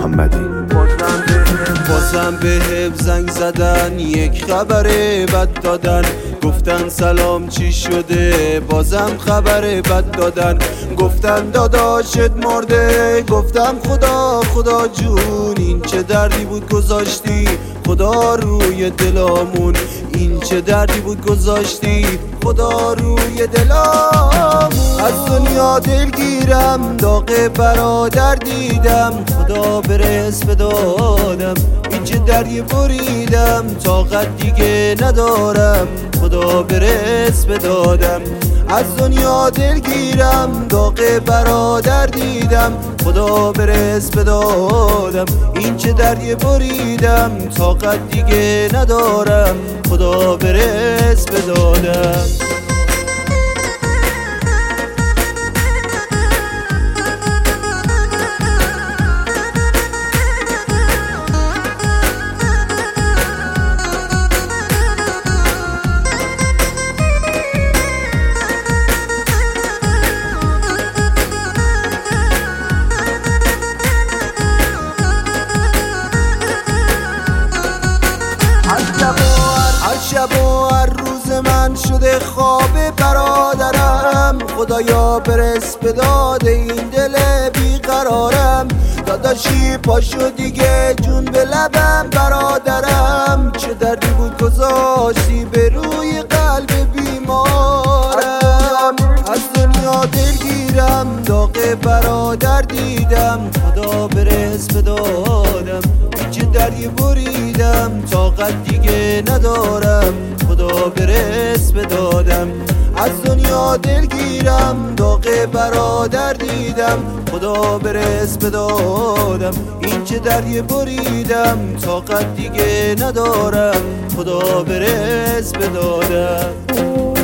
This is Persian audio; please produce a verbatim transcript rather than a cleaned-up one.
محمدی. بازم به زنگ زدن، یک خبر بد دادن، گفتن سلام چی شده، بازم خبر بد دادن، گفتن داداشت مرده، گفتم خدا خدا جون این چه دردی بود گذاشتی خدا روی دلامون، این چه دردی بود گذاشتی خدا روی دلامون. از دنیا دلگیرم، داغ برادر دیدم، خدا برس بدادم، این چه دردی بریدم، طاقت دیگه ندارم، خدا برس بدادم. از دنیا دلگیرم، داغ برادر دیدم، خدا برس بدادم، این چه دردی بریدم، طاقت دیگه ندارم، خدا برس بدادم. شب و هر روز من شده خواب برادرم، خدایا برس به داد این دل بیقرارم. داداشی پاشو دیگه جون به لبم برادرم، چه دردی بود گذاشتی به روی قلب بیمارم. از دنیا دلگیرم، داغ برادر دیدم، خدا برس به دادم، چه دردی بریدم، طاقت دیگه ندارم، خدا برس بدادم. از دنیا دلگیرم، داغ برادر دیدم، خدا برس بدادم، این چه دردی بریدم، طاقت دیگه ندارم، خدا برس بدادم.